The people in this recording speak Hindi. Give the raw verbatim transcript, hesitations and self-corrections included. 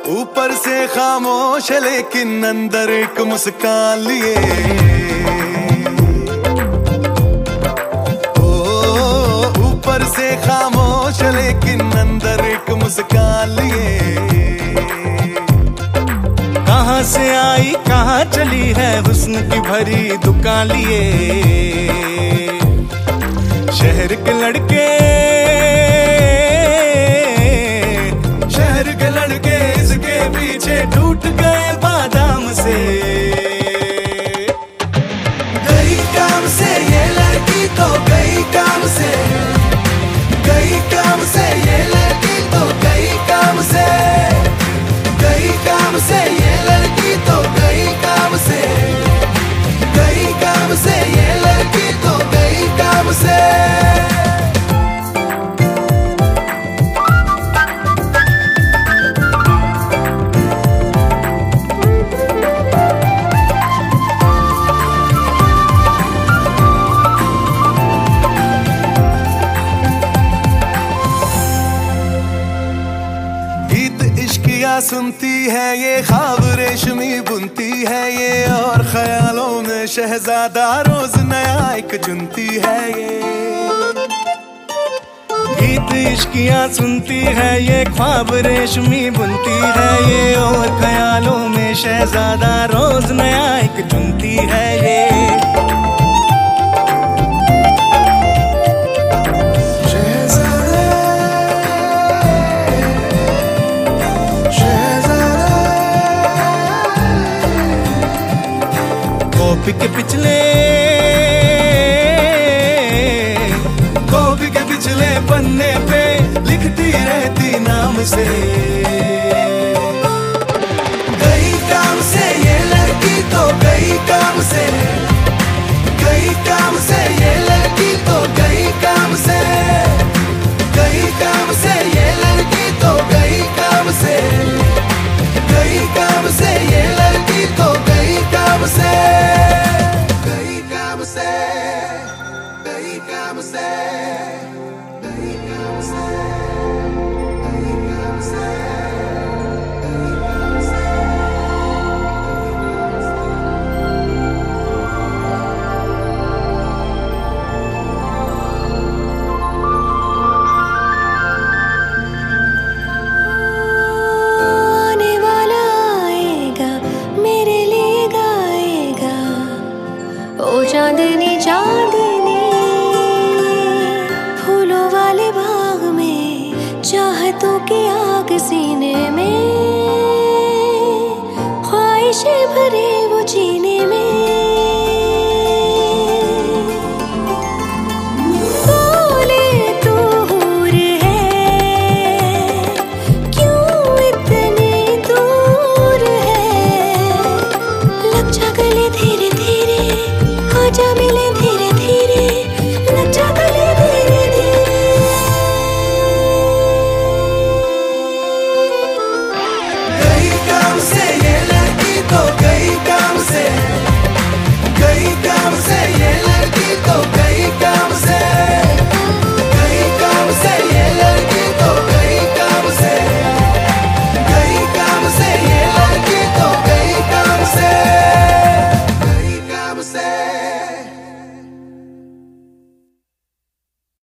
ऊपर से खामोश लेकिन अंदर एक मुस्कान लिए। ओ ऊपर से खामोश लेकिन अंदर एक मुस्कान लिए। कहाँ से आई कहाँ चली है हुस्न की भरी दुकान लिए। शहर के लड़के शहर के लड़के इसके पीछे टूट गए बादाम से। गई काम से ये लड़की तो गई काम से, गई काम से ये लड़की तो गई काम से, गई काम से ये लड़की तो गई काम से, गई काम से ये लड़की तो गई काम से। सुनती है ये ख्वाब रेशमी बुनती है ये, और ख्यालों में शहजादा रोज नया एक चुनती है ये। गीत इश्कियाँ सुनती है ये ख्वाब रेशमी बुनती है ये, और ख्यालों में शहजादा रोज नया एक चुनती है ये। कॉपी के पिछले कॉपी के पिछले पन्ने पे लिखती रहती नाम से। गई काम से ये लड़की तो गई काम से, गई काम से ये लड़की तो गई काम से, गई काम से ये लड़की तो गई काम से, गई काम से ये लड़की तो गई काम से। चांदनी चांदनी फूलों वाले बाग में, चाहतों की आग सीने में, ख्वाहिशें भरे वो जीने में। बोले तू हूर है क्यों इतनी दूर है, लग जा गले धीरे धीरे, आजा मिले धीरे धीरे, लग जा गले धीरे धीरे। गई काम से ये लड़की तो गई काम से, गई काम से ये लड़की तो गई काम से, गई काम से ये लड़की तो गई काम से, गई काम से ये लड़की तो गई काम से, गई काम से।